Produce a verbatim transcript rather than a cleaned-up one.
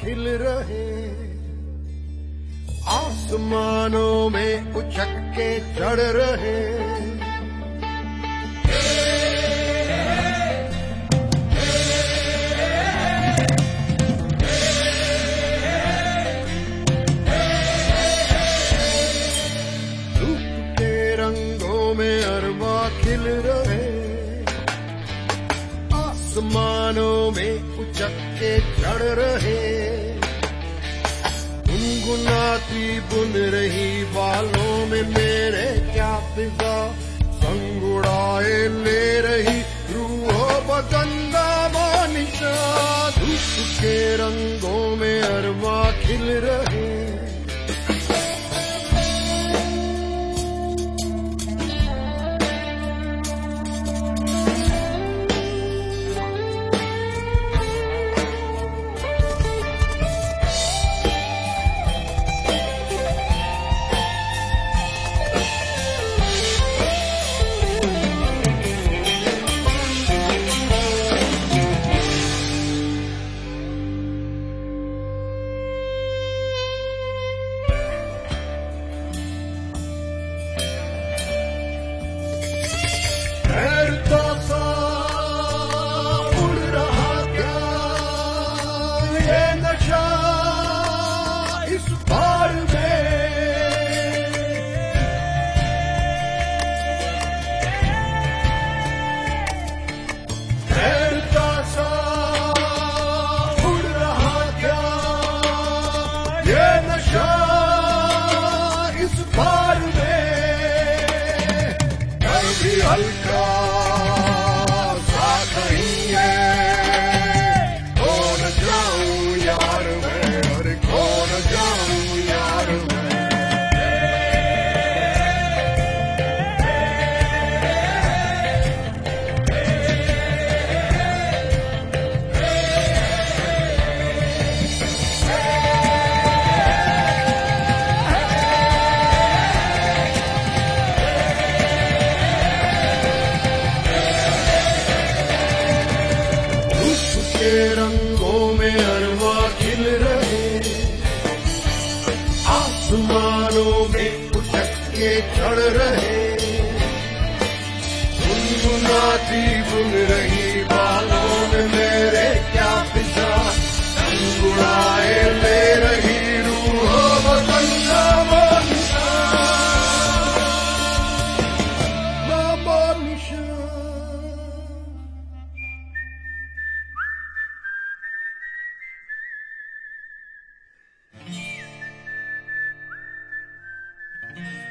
खिल रहे, आसमानों में उछक के चढ़ रहे। धूप के रंगों में अरमा खिल रहे, आसमानों में उछक के चढ़ रहे। गुनगुनाती बुन रही बालों में मेरे क्या फिजा, संग उड़ाए ले रही रूहों बदंदा मानिशा। धूप के रंगों में अरमा खिल रहे, तैरता सा उड़ रहा क्या ये नशा इस बार में। तैरता सा उड़ रहा क्या ये नशा इस बार में। डर भी हल्का सा नहीं है, खो न जाऊं यार मैं, अरे खो न जाऊं यार मैं। के रंगों में अरमा खिल रहे, आसमानों में उछक के चढ़ रहे। गुनगुनाती बुन रही बालों में मेरे क्या फिजा, संग उड़ाए ले रही रूहों बदंदा मानिशा। मानिशा Mm-hmm.